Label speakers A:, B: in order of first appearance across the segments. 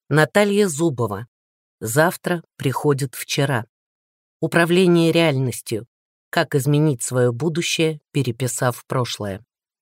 A: Наталья Зубова. Завтра приходит вчера. Управление реальностью. Как изменить свое будущее, переписав прошлое.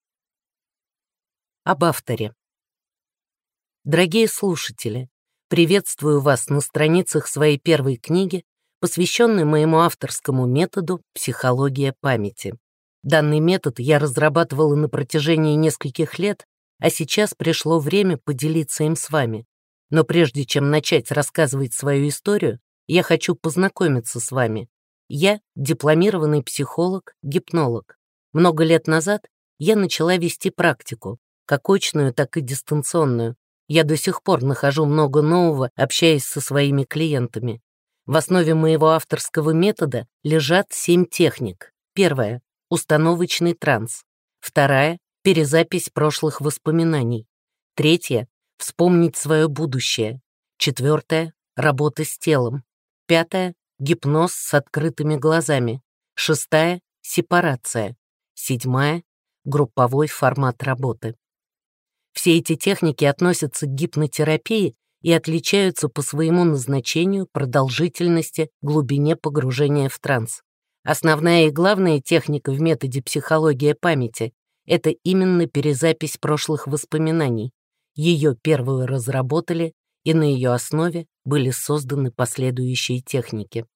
A: Об авторе. Дорогие слушатели, приветствую вас на страницах своей первой книги, посвященной моему авторскому методу «Психология памяти». Данный метод я разрабатывала на протяжении нескольких лет, а сейчас пришло время поделиться им с вами. Но прежде чем начать рассказывать свою историю, я хочу познакомиться с вами. Я дипломированный психолог, гипнолог. Много лет назад я начала вести практику, как очную, так и дистанционную. Я до сих пор нахожу много нового, общаясь со своими клиентами. В основе моего авторского метода лежат 7 техник. Первая — установочный транс. Вторая — перезапись прошлых воспоминаний. Третья — вспомнить свое будущее. Четвертое — работа с телом. Пятое — гипноз с открытыми глазами. Шестая — сепарация. Седьмая — групповой формат работы. Все эти техники относятся к гипнотерапии и отличаются по своему назначению, продолжительности, глубине погружения в транс. Основная и главная техника в методе психология памяти — это именно перезапись прошлых воспоминаний. Ее первую разработали, и на ее основе были созданы последующие техники.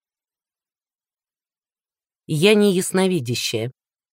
A: Я не ясновидящая.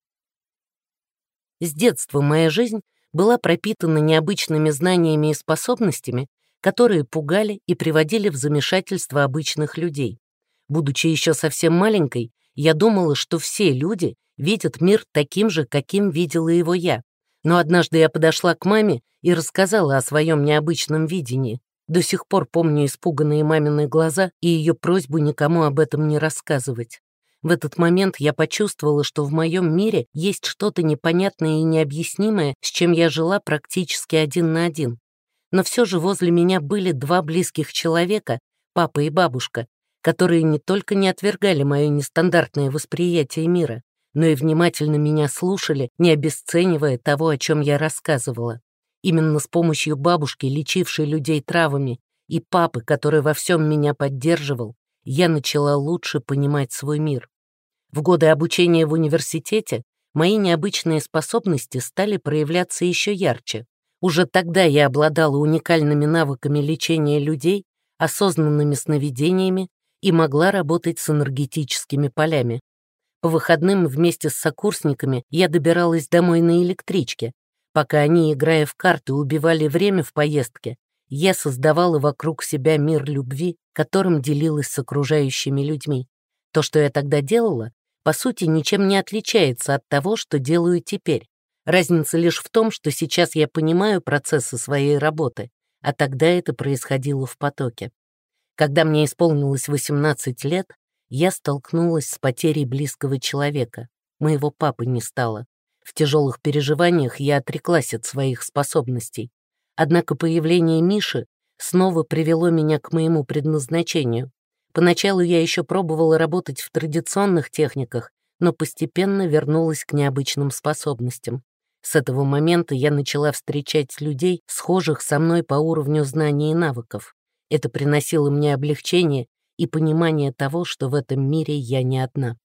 A: С детства моя жизнь была пропитана необычными знаниями и способностями, которые пугали и приводили в замешательство обычных людей. Будучи еще совсем маленькой, я думала, что все люди видят мир таким же, каким видела его я. Но однажды я подошла к маме и рассказала о своем необычном видении. До сих пор помню испуганные мамины глаза и ее просьбу никому об этом не рассказывать. В этот момент я почувствовала, что в моем мире есть что-то непонятное и необъяснимое, с чем я жила практически один на один. Но все же возле меня были 2 близких человека, папа и бабушка, которые не только не отвергали мое нестандартное восприятие мира, но и внимательно меня слушали, не обесценивая того, о чем я рассказывала. Именно с помощью бабушки, лечившей людей травами, и папы, который во всем меня поддерживал, я начала лучше понимать свой мир. В годы обучения в университете мои необычные способности стали проявляться еще ярче. Уже тогда я обладала уникальными навыками лечения людей, осознанными сновидениями и могла работать с энергетическими полями. По выходным вместе с сокурсниками я добиралась домой на электричке. Пока они, играя в карты, убивали время в поездке, я создавала вокруг себя мир любви, которым делилась с окружающими людьми. То, что я тогда делала, по сути, ничем не отличается от того, что делаю теперь. Разница лишь в том, что сейчас я понимаю процессы своей работы, а тогда это происходило в потоке. Когда мне исполнилось 18 лет, я столкнулась с потерей близкого человека. Моего папы не стало. В тяжелых переживаниях я отреклась от своих способностей. Однако появление Миши снова привело меня к моему предназначению. Поначалу я еще пробовала работать в традиционных техниках, но постепенно вернулась к необычным способностям. С этого момента я начала встречать людей, схожих со мной по уровню знаний и навыков. Это приносило мне облегчение и понимание того, что в этом мире я не одна.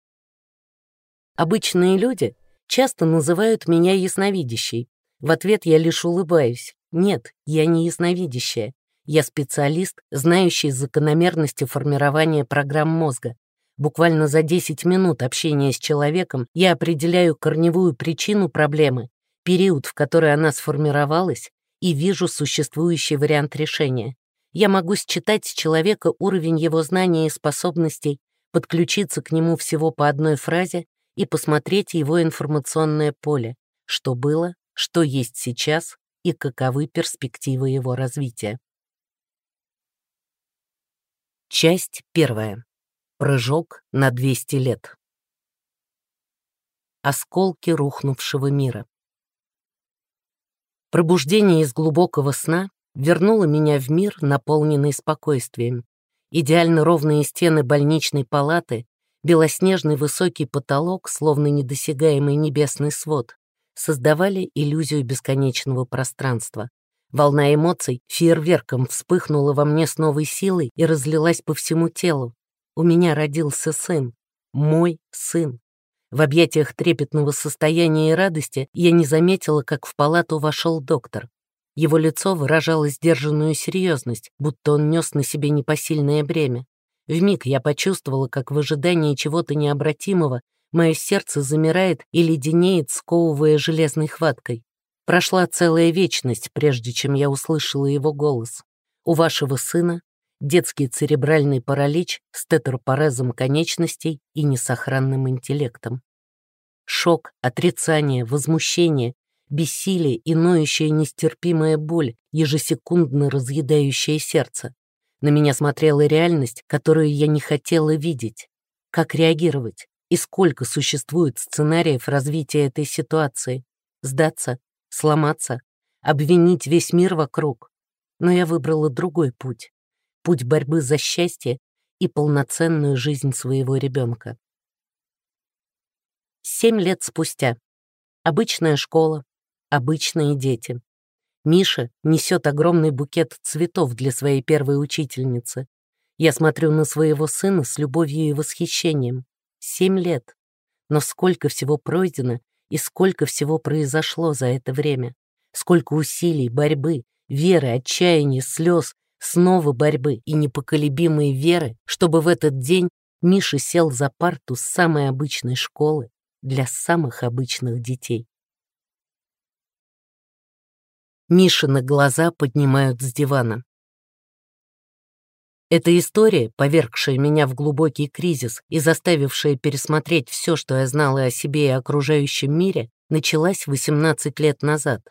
A: Обычные люди часто называют меня ясновидящей. В ответ я лишь улыбаюсь. Нет, я не ясновидящая. Я специалист, знающий закономерности формирования программ мозга. Буквально за 10 минут общения с человеком я определяю корневую причину проблемы, период, в который она сформировалась, и вижу существующий вариант решения. Я могу считать с человека уровень его знаний и способностей, подключиться к нему всего по одной фразе и посмотреть его информационное поле, что было, что есть сейчас и каковы перспективы его развития. Часть 1. Прыжок на 200 лет. Осколки рухнувшего мира. Пробуждение из глубокого сна вернуло меня в мир, наполненный спокойствием. Идеально ровные стены больничной палаты, белоснежный высокий потолок, словно недосягаемый небесный свод, создавали иллюзию бесконечного пространства. Волна эмоций фейерверком вспыхнула во мне с новой силой и разлилась по всему телу. У меня родился сын. Мой сын. В объятиях трепетного состояния и радости я не заметила, как в палату вошел доктор. Его лицо выражало сдержанную серьезность, будто он нес на себе непосильное бремя. Вмиг я почувствовала, как в ожидании чего-то необратимого мое сердце замирает и леденеет, сковывая железной хваткой. Прошла целая вечность, прежде чем я услышала его голос. У вашего сына детский церебральный паралич с тетрапорезом конечностей и несохранным интеллектом. Шок, отрицание, возмущение, бессилие и ноющая нестерпимая боль, ежесекундно разъедающее сердце. На меня смотрела реальность, которую я не хотела видеть. Как реагировать? И сколько существует сценариев развития этой ситуации? Сдаться? Сломаться? Обвинить весь мир вокруг? Но я выбрала другой путь. Путь борьбы за счастье и полноценную жизнь своего ребенка. 7 лет спустя. Обычная школа, обычные дети. Миша несет огромный букет цветов для своей первой учительницы. Я смотрю на своего сына с любовью и восхищением. 7 лет. Но сколько всего пройдено и сколько всего произошло за это время. Сколько усилий, борьбы, веры, отчаяния, слез, снова борьбы и непоколебимой веры, чтобы в этот день Миша сел за парту с самой обычной школы для самых обычных детей. Мишины глаза поднимают с дивана. Эта история, повергшая меня в глубокий кризис и заставившая пересмотреть все, что я знала о себе и окружающем мире, началась 18 лет назад.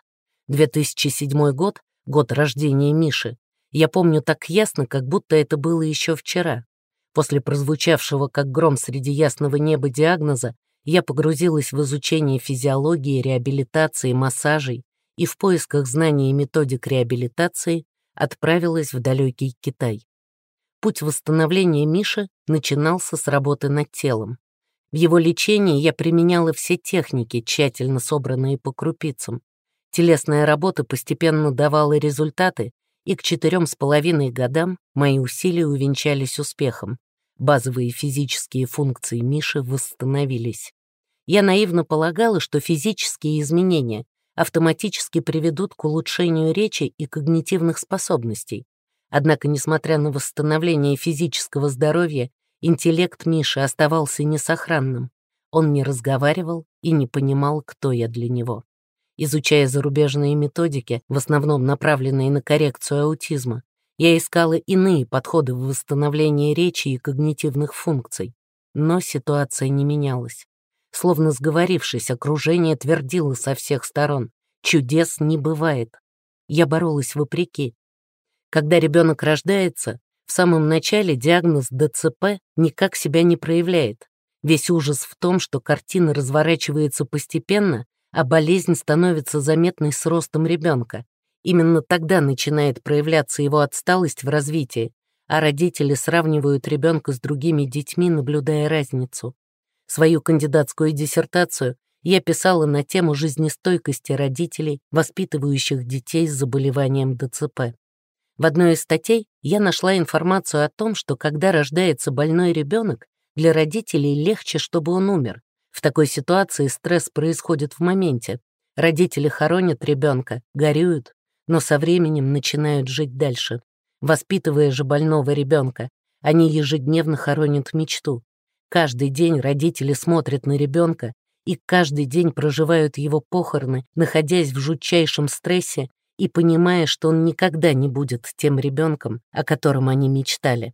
A: 2007 год, год рождения Миши, я помню так ясно, как будто это было еще вчера. После прозвучавшего как гром среди ясного неба диагноза я погрузилась в изучение физиологии, реабилитации, массажей и в поисках знаний и методик реабилитации отправилась в далекий Китай. Путь восстановления Миши начинался с работы над телом. В его лечении я применяла все техники, тщательно собранные по крупицам. Телесная работа постепенно давала результаты, и к 4,5 годам мои усилия увенчались успехом. Базовые физические функции Миши восстановились. Я наивно полагала, что физические изменения автоматически приведут к улучшению речи и когнитивных способностей. Однако, несмотря на восстановление физического здоровья, интеллект Миши оставался несохранным. Он не разговаривал и не понимал, кто я для него. Изучая зарубежные методики, в основном направленные на коррекцию аутизма, я искала иные подходы в восстановлении речи и когнитивных функций. Но ситуация не менялась. Словно сговорившись, окружение твердило со всех сторон: чудес не бывает. Я боролась вопреки. Когда ребенок рождается, в самом начале диагноз ДЦП никак себя не проявляет. Весь ужас в том, что картина разворачивается постепенно, а болезнь становится заметной с ростом ребенка. Именно тогда начинает проявляться его отсталость в развитии, а родители сравнивают ребенка с другими детьми, наблюдая разницу. Свою кандидатскую диссертацию я писала на тему жизнестойкости родителей, воспитывающих детей с заболеванием ДЦП. В одной из статей я нашла информацию о том, что когда рождается больной ребенок, для родителей легче, чтобы он умер. В такой ситуации стресс происходит в моменте. Родители хоронят ребенка, горюют, но со временем начинают жить дальше. Воспитывая же больного ребенка, они ежедневно хоронят мечту. Каждый день родители смотрят на ребенка и каждый день проживают его похороны, находясь в жутчайшем стрессе и понимая, что он никогда не будет тем ребенком, о котором они мечтали.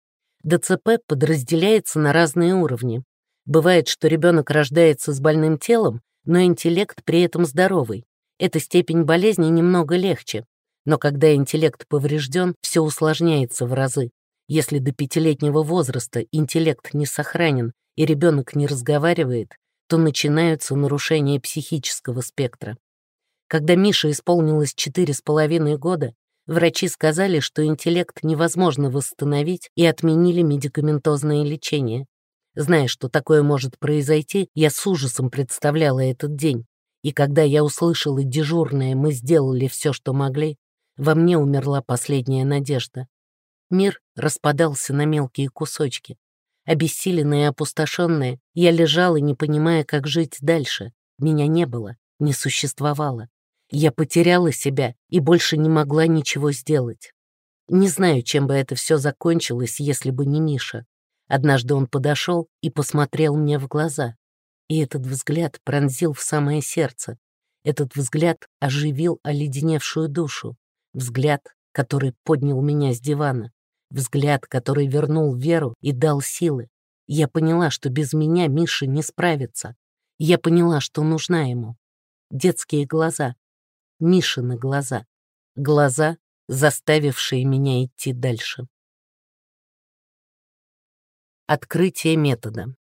A: ДЦП подразделяется на разные уровни. Бывает, что ребенок рождается с больным телом, но интеллект при этом здоровый. Эта степень болезни немного легче. Но когда интеллект поврежден, все усложняется в разы. Если до 5-летнего возраста интеллект не сохранен и ребенок не разговаривает, то начинаются нарушения психического спектра. Когда Мише исполнилось 4,5 года, врачи сказали, что интеллект невозможно восстановить, и отменили медикаментозное лечение. Зная, что такое может произойти, я с ужасом представляла этот день. И когда я услышала дежурное «мы сделали все, что могли», Во мне умерла последняя надежда. Мир распадался на мелкие кусочки. Обессиленная и опустошенная, я лежала, не понимая, как жить дальше. Меня не было, не существовало. Я потеряла себя и больше не могла ничего сделать. Не знаю, чем бы это все закончилось, если бы не Миша. Однажды он подошел и посмотрел мне в глаза. И этот взгляд пронзил в самое сердце. Этот взгляд оживил оледеневшую душу. Взгляд, который поднял меня с дивана. Взгляд, который вернул веру и дал силы. Я поняла, что без меня Миша не справится. Я поняла, что нужна ему. Детские глаза. Мишины глаза. Глаза, заставившие меня идти дальше. Открытие метода.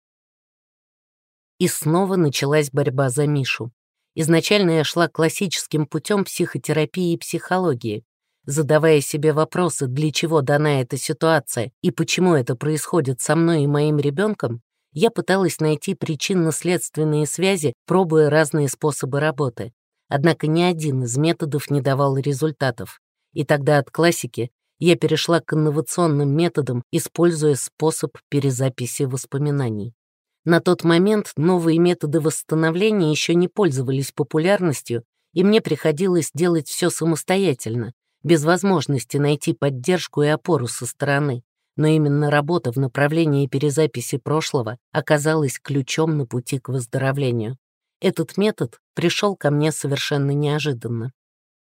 A: И снова началась борьба за Мишу. Изначально я шла классическим путем психотерапии и психологии, задавая себе вопросы, для чего дана эта ситуация и почему это происходит со мной и моим ребенком, я пыталась найти причинно-следственные связи, пробуя разные способы работы. Однако ни один из методов не давал результатов. И тогда от классики я перешла к инновационным методам, используя способ перезаписи воспоминаний. На тот момент новые методы восстановления еще не пользовались популярностью, и мне приходилось делать все самостоятельно, без возможности найти поддержку и опору со стороны. Но именно работа в направлении перезаписи прошлого оказалась ключом на пути к выздоровлению. Этот метод пришел ко мне совершенно неожиданно.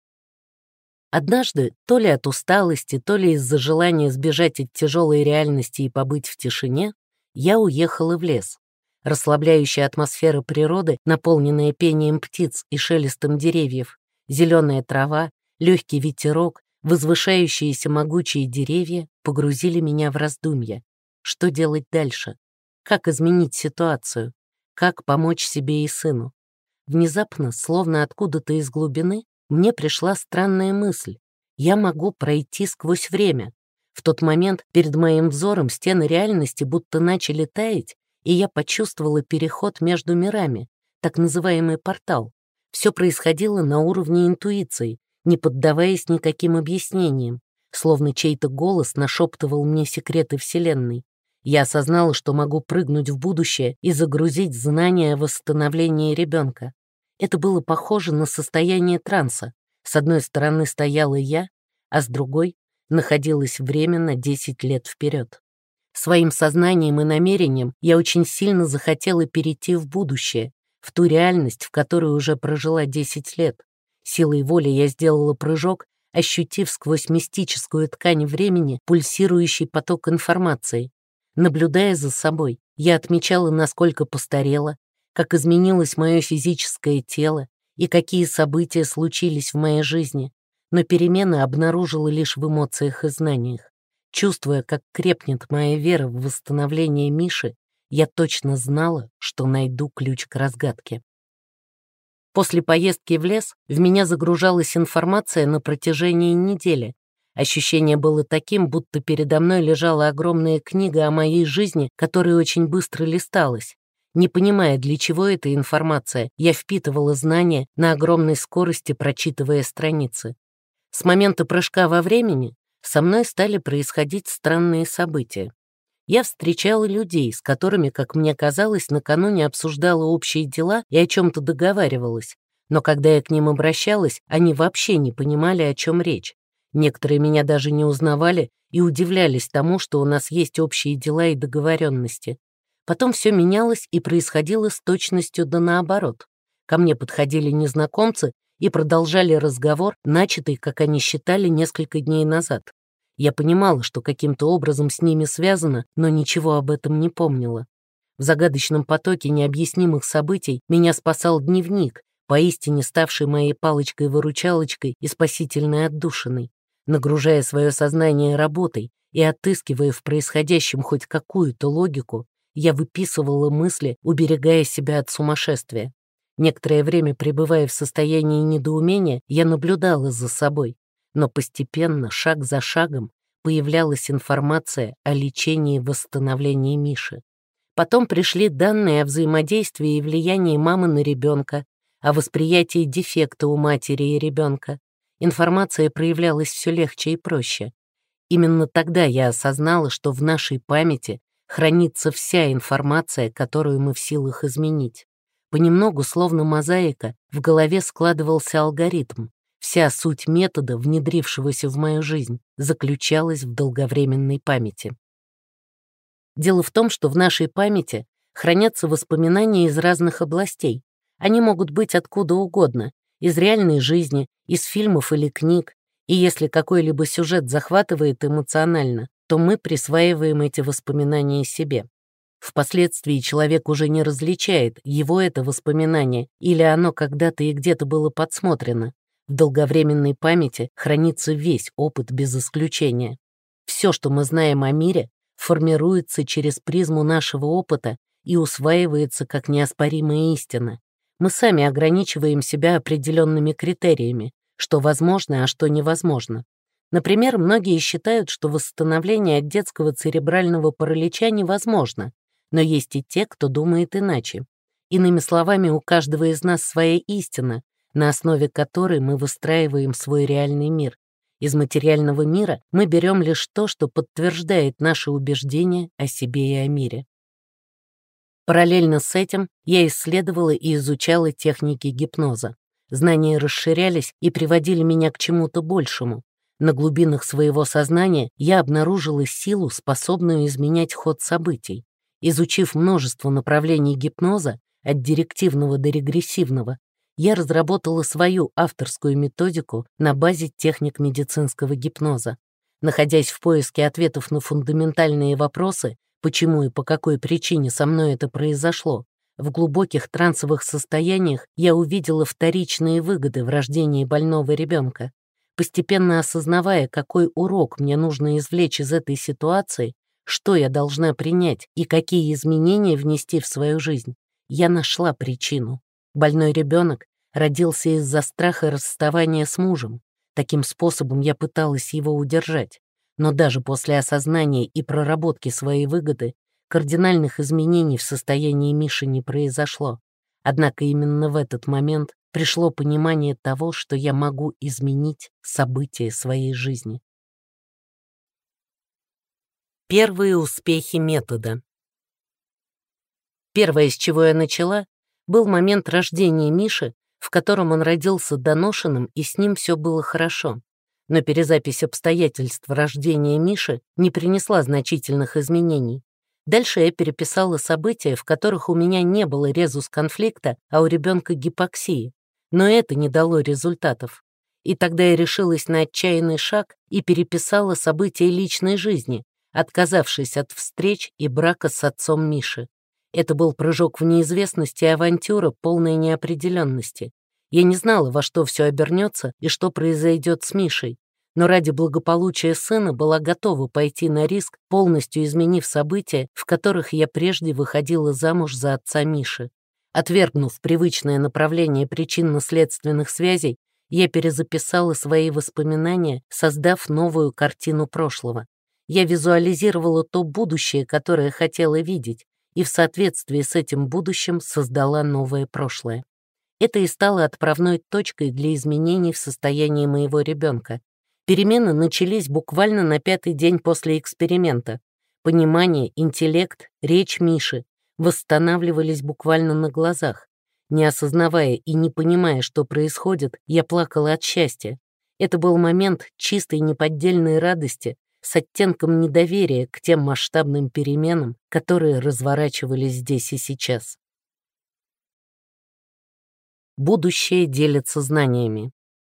A: Однажды, то ли от усталости, то ли из-за желания сбежать от тяжелой реальности и побыть в тишине, я уехала в лес. Расслабляющая атмосфера природы, наполненная пением птиц и шелестом деревьев, зеленая трава, легкий ветерок, возвышающиеся могучие деревья погрузили меня в раздумья. Что делать дальше? Как изменить ситуацию? Как помочь себе и сыну? Внезапно, словно откуда-то из глубины, мне пришла странная мысль. Я могу пройти сквозь время. В тот момент перед моим взором стены реальности будто начали таять, и я почувствовала переход между мирами, так называемый портал. Все происходило на уровне интуиции, не поддаваясь никаким объяснениям, словно чей-то голос нашептывал мне секреты Вселенной. Я осознала, что могу прыгнуть в будущее и загрузить знания о восстановлении ребенка. Это было похоже на состояние транса. С одной стороны стояла я, а с другой находилось время на 10 лет вперед. Своим сознанием и намерением я очень сильно захотела перейти в будущее, в ту реальность, в которой уже прожила 10 лет. Силой воли я сделала прыжок, ощутив сквозь мистическую ткань времени пульсирующий поток информации. Наблюдая за собой, я отмечала, насколько постарела, как изменилось мое физическое тело и какие события случились в моей жизни, но перемены обнаружила лишь в эмоциях и знаниях. Чувствуя, как крепнет моя вера в восстановление Миши, я точно знала, что найду ключ к разгадке. После поездки в лес в меня загружалась информация на протяжении недели. Ощущение было таким, будто передо мной лежала огромная книга о моей жизни, которая очень быстро листалась. Не понимая, для чего эта информация, я впитывала знания на огромной скорости, прочитывая страницы. С момента прыжка во времени со мной стали происходить странные события. Я встречала людей, с которыми, как мне казалось, накануне обсуждала общие дела и о чем-то договаривалась. Но когда я к ним обращалась, они вообще не понимали, о чем речь. Некоторые меня даже не узнавали и удивлялись тому, что у нас есть общие дела и договоренности. Потом все менялось и происходило с точностью да наоборот. Ко мне подходили незнакомцы и продолжали разговор, начатый, как они считали, несколько дней назад. Я понимала, что каким-то образом с ними связано, но ничего об этом не помнила. В загадочном потоке необъяснимых событий меня спасал дневник, поистине ставший моей палочкой-выручалочкой и спасительной отдушиной. Нагружая свое сознание работой и отыскивая в происходящем хоть какую-то логику, я выписывала мысли, уберегая себя от сумасшествия. Некоторое время, пребывая в состоянии недоумения, я наблюдала за собой. Но постепенно, шаг за шагом, появлялась информация о лечении и восстановлении Миши. Потом пришли данные о взаимодействии и влиянии мамы на ребенка, о восприятии дефекта у матери и ребенка. информация проявлялась все легче и проще. Именно тогда я осознала, что в нашей памяти хранится вся информация, которую мы в силах изменить. Понемногу, словно мозаика, в голове складывался алгоритм. Вся суть метода, внедрившегося в мою жизнь, заключалась в долговременной памяти. Дело в том, что в нашей памяти хранятся воспоминания из разных областей. Они могут быть откуда угодно, из реальной жизни, из фильмов или книг. И если какой-либо сюжет захватывает эмоционально, то мы присваиваем эти воспоминания себе. Впоследствии человек уже не различает, его это воспоминание или оно когда-то и где-то было подсмотрено. В долговременной памяти хранится весь опыт без исключения. Все, что мы знаем о мире, формируется через призму нашего опыта и усваивается как неоспоримая истина. Мы сами ограничиваем себя определенными критериями, что возможно, а что невозможно. Например, многие считают, что восстановление от детского церебрального паралича невозможно, но есть и те, кто думает иначе. Иными словами, у каждого из нас своя истина, на основе которой мы выстраиваем свой реальный мир. Из материального мира мы берем лишь то, что подтверждает наши убеждения о себе и о мире. Параллельно с этим я исследовала и изучала техники гипноза. Знания расширялись и приводили меня к чему-то большему. На глубинах своего сознания я обнаружила силу, способную изменять ход событий. Изучив множество направлений гипноза, от директивного до регрессивного, я разработала свою авторскую методику на базе техник медицинского гипноза. Находясь в поиске ответов на фундаментальные вопросы, почему и по какой причине со мной это произошло, в глубоких трансовых состояниях я увидела вторичные выгоды в рождении больного ребенка. Постепенно осознавая, какой урок мне нужно извлечь из этой ситуации, что я должна принять и какие изменения внести в свою жизнь, я нашла причину. Больной ребенок родился из-за страха расставания с мужем. Таким способом я пыталась его удержать. Но даже после осознания и проработки своей выгоды кардинальных изменений в состоянии Миши не произошло. Однако именно в этот момент пришло понимание того, что я могу изменить события своей жизни. Первые успехи метода. Первое, с чего я начала, был момент рождения Миши, в котором он родился доношенным, и с ним все было хорошо. Но перезапись обстоятельств рождения Миши не принесла значительных изменений. Дальше я переписала события, в которых у меня не было резус-конфликта, а у ребенка гипоксии. Но это не дало результатов. И тогда я решилась на отчаянный шаг и переписала события личной жизни, отказавшись от встреч и брака с отцом Миши. Это был прыжок в неизвестность и авантюра, полной неопределенности. Я не знала, во что все обернется и что произойдет с Мишей, но ради благополучия сына была готова пойти на риск, полностью изменив события, в которых я прежде выходила замуж за отца Миши. Отвергнув привычное направление причинно-следственных связей, я перезаписала свои воспоминания, создав новую картину прошлого. Я визуализировала то будущее, которое хотела видеть, и в соответствии с этим будущим создала новое прошлое. Это и стало отправной точкой для изменений в состоянии моего ребенка. Перемены начались буквально на 5-й день после эксперимента. Понимание, интеллект, речь Миши восстанавливались буквально на глазах. Не осознавая и не понимая, что происходит, я плакала от счастья. Это был момент чистой неподдельной радости с оттенком недоверия к тем масштабным переменам, которые разворачивались здесь и сейчас. Будущее делится знаниями.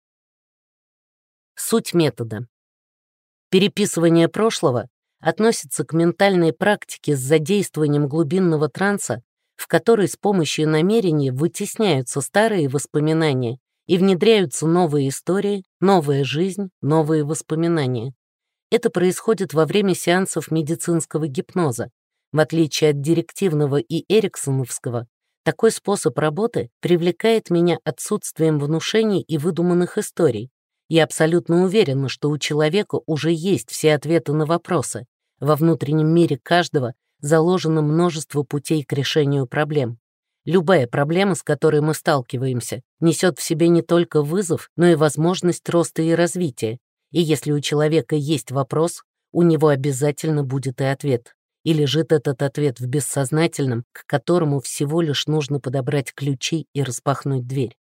A: Суть метода. Переписывание прошлого относится к ментальной практике с задействованием глубинного транса, в которой с помощью намерений вытесняются старые воспоминания и внедряются новые истории, новая жизнь, новые воспоминания. Это происходит во время сеансов медицинского гипноза. В отличие от директивного и эриксоновского, такой способ работы привлекает меня отсутствием внушений и выдуманных историй. Я абсолютно уверена, что у человека уже есть все ответы на вопросы. Во внутреннем мире каждого заложено множество путей к решению проблем. Любая проблема, с которой мы сталкиваемся, несет в себе не только вызов, но и возможность роста и развития. И если у человека есть вопрос, у него обязательно будет и ответ. И лежит этот ответ в бессознательном, к которому всего лишь нужно подобрать ключи и распахнуть дверь.